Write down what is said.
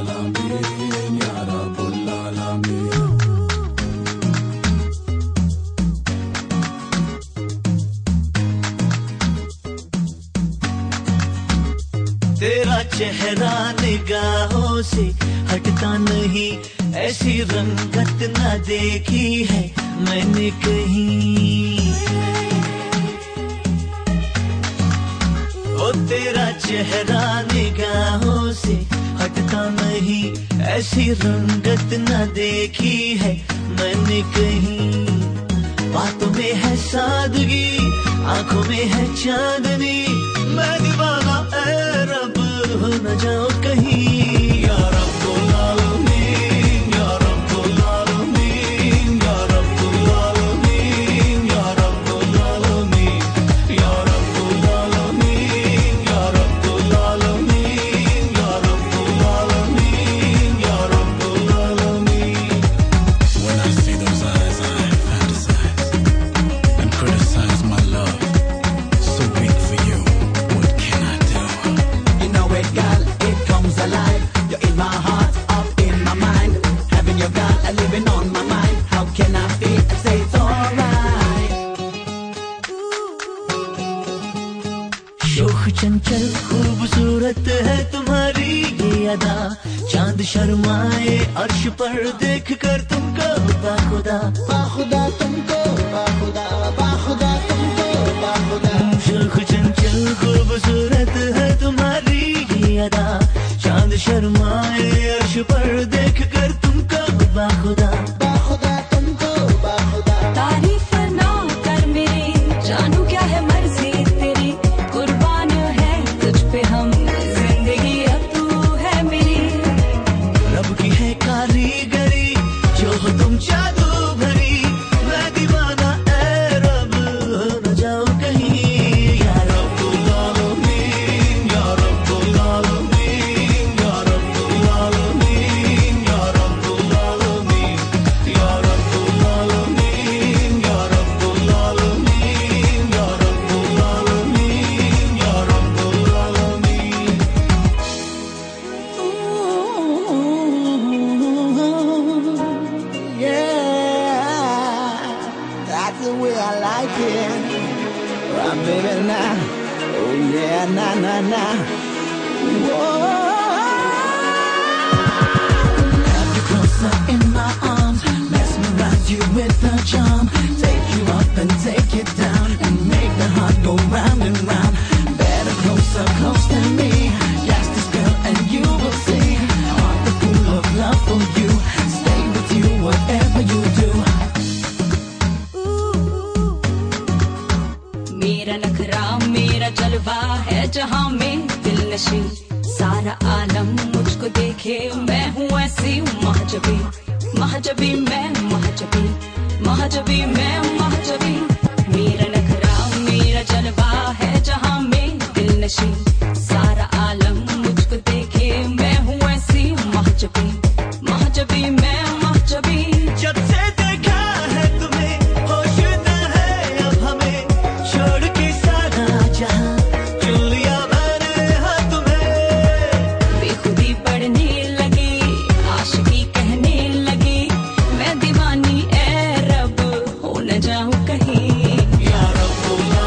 तेरा चेहरा निगाहों से हटता नहीं, ऐसी रंगत ना देखी है मैंने कहीं। ओ तेरा चेहरा निगाहों से हटता नहीं, ऐसी रंगत ना देखी है मैंने कहीं। बातों में है सादगी, आंखों में है चांदनी, मैं दीवाना ऐ रब हो न जाओ कहीं। या रब्बुल आलमीन, या रब्बुल आलमीन, या रब्बुल आलमीन, या रब्बुल आलमीन, या रब्बुल आलमीन, या रब्बुल आलमीन, या रब्बुल आलमीन, या रब्बुल आलमीन। When I see those eyes, I fantasize and criticize my love. So weak for you, what can I do? You know it, girl, it comes alive. You're in my heart, up in my mind. Having your girl, living on my mind. How can I feel and say it's alright? शोख चंचल खूबसूरत है तुम्हारी ये अदा, चांद शर्माए अर्श पर देख कर तुमको बाखुदा, बाखुदा तुमको, बाखुदा, बाखुदा तुमको, बाखुदा। शोख चंचल खूबसूरत है तुम्हारी ये अदा, चांद शर्माए अर्श पर देख कर तुमको बाखुदा, बाखुदा तुमको, बाखुदा। तारीफ ना कर मेरी, जानू क्या है मर्जी तेरी, कुर्बान है तुझ पे हम, जिंदगी अब तू है मेरी। रब की है कारीगरी, जो हो तुम जादू भरी, मैं दीवाना ऐ रब हो न जाओ कहीं। या रब्बुल आलमीन, या रब्बुल आलमीन, या रब्बुल आलमीन, या रब्बुल आलमीन, या रब्बुल आलमीन, या रब्बुल आलमीन, या रब्बुल आलमीन, या रब्बुल आलमीन। Yeah, that's the way I like it. Right, baby, now. Oh, yeah, na, na, na. Whoa. Have you closer in my arms, mesmerize you with the charm, take you up and take it down, and make the heart go round and round. Better closer, close to me, cast the spell and you will see, heart full of love for you, stay with you whatever you do. मेरा नखरा मेरा जलवा है जहां में दिल नशी, सारा आलम मुझको देखे मैं हूँ ऐसी महजबी, महजबी मैं महजबी, महजबी मैं महजबी। मेरा नखरा मेरा जलवा है जहां में दिल नशी, सारा आलम मुझको देखे मैं हूँ ऐसी महजबी, महजबी मैं महजबी। जब से देखा है तुम्हें, होश न है अब हमें, छोड़ के सारा जहां चुन लिया मैंने हाँ तुम्हें। बेखुदी पड़ने लगी, आशिकी कहने लगी, मैं दीवानी ऐ रब हो न जाऊं कहीं। या रब्बुल